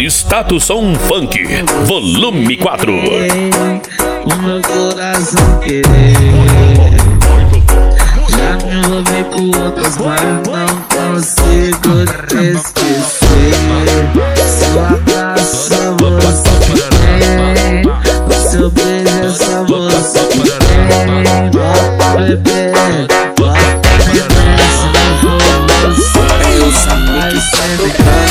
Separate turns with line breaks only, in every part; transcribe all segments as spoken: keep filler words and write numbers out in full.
Status Som Funk, volume quatro.
O meu coração querer. Já me envolvi com outras, mas não consigo te esquecer. Seu abraço só você tem, o seu beijo é só você tem. Bota bebê, bota bebê, se não for você, eu sabia que sempre quer.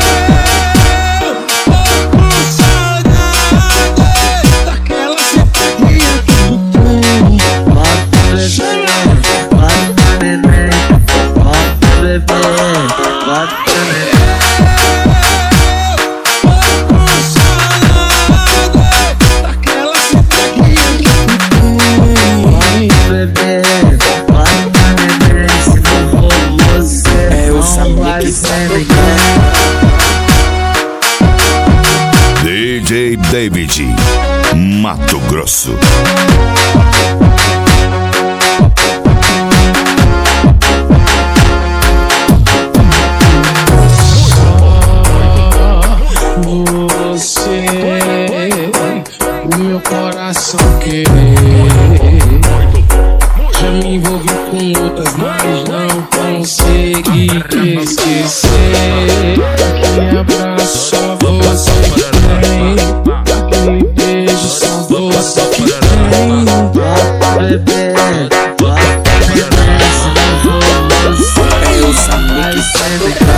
D J David, Mato Grosso.
Você, o meu coração querer. Já me envolvi com outras, mas não consegui te esquecer. Aquele abraço só você tem, aquele beijo só você tem.
Bota bebê, bota bebê, se não for você, eu sabia que sempre quer.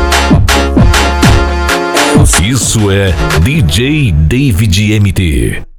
Isso é D J David M T.